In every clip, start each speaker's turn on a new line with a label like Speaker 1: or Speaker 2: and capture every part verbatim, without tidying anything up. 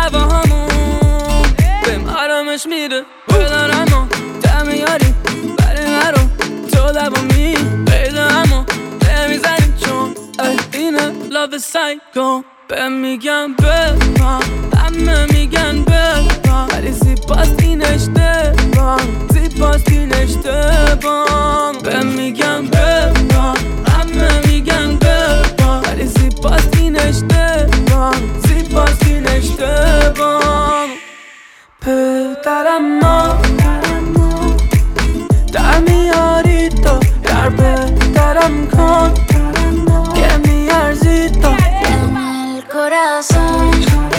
Speaker 1: هواهامون بهم آرامش میده بدارم و دم یاری برای مرو تو دومی پیدا اما نمیزنیم چون اینه لاو سایکو بهم میگن ببان همه میگن ببان ولی زیباست این اشتباه زیباست این اشتباه بهم میگن ببان همه میگن ببان ولی زیباست این اشتباه زیباست این اشتباه پدرم ما در میاری تو در پدرم کن که میارزی تو
Speaker 2: corazón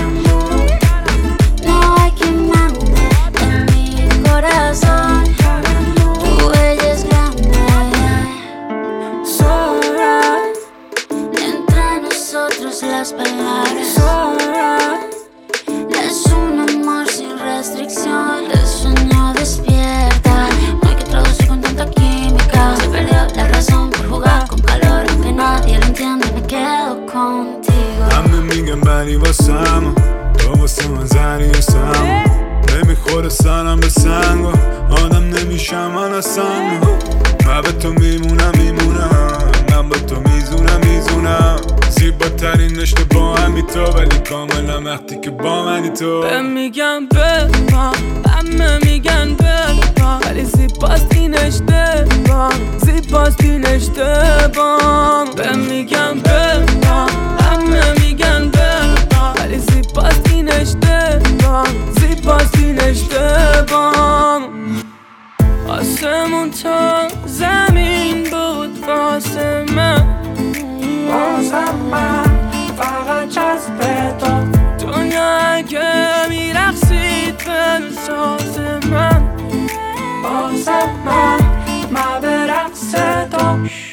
Speaker 2: no hay quien mande en mi corazón tu ella es grande
Speaker 1: So right
Speaker 2: entre nosotros las palabras
Speaker 1: So right
Speaker 2: es un amor sin restricción el sueño despierta no hay que traducir con tanta química se perdió la razón por jugar con calor aunque nadie lo entiende me quedo contigo
Speaker 3: همه میگن بری واسم تو واسه من زنی و سم نمیخوره سرم به سنگ و آدم نمیشم من اصلا من به تو میمونم میمونم من با تو میزونم میزونم زیباترین رشته با همی تو ولی کاملا وقتی که با منی تو
Speaker 1: بهم میگن ببان همه میگن ببان ولی زیباست این اشتباه زیباست این اشتباه بهم میگن ببان همه میگن ببان ولی زیباست این اشتباه زیباست این اشتباه آسمون تا زمین بود واسه من واسه من فقط جذب تو دنیا اگه میرقصید به ساز من واسه من من به رقص تو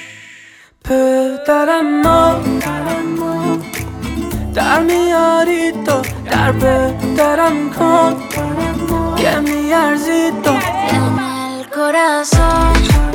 Speaker 1: پدرم ما در میاری تو در پدرم کن که میارزی تو
Speaker 2: en el corazón